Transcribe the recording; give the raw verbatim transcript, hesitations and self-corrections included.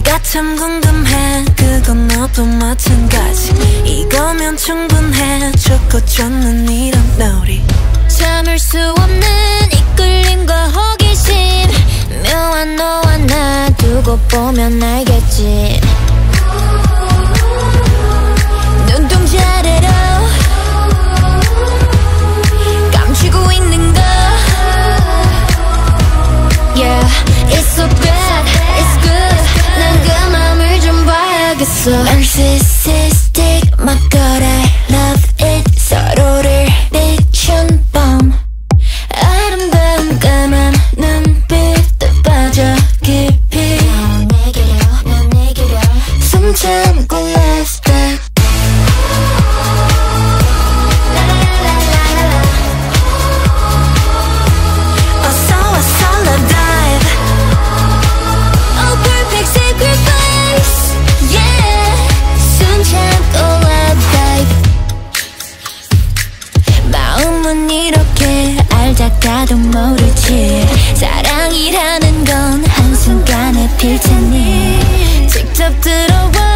네가 참 궁금해. 그건 너도 마찬가지. 이거면 충분해. 좋고 좋는 이런 놀이. 참을 수 없는 이끌림과 호기심. 묘한 너와 나 두고 보면 알겠지. 눈동자래로 감추고 있는 거. Yeah, it's so bad, it's good. 난 그 맘을 좀 봐야겠어. Narcissistic, my god, I love it. 서로를 비춘 밤. 아름다운 까만 눈빛에 빠져 깊이. 넌 내게로, 넌 내게로 숨 참고 last back. 알다가도 모르지. 사랑이라는 건 한순간에 필 테니 직접 들어와.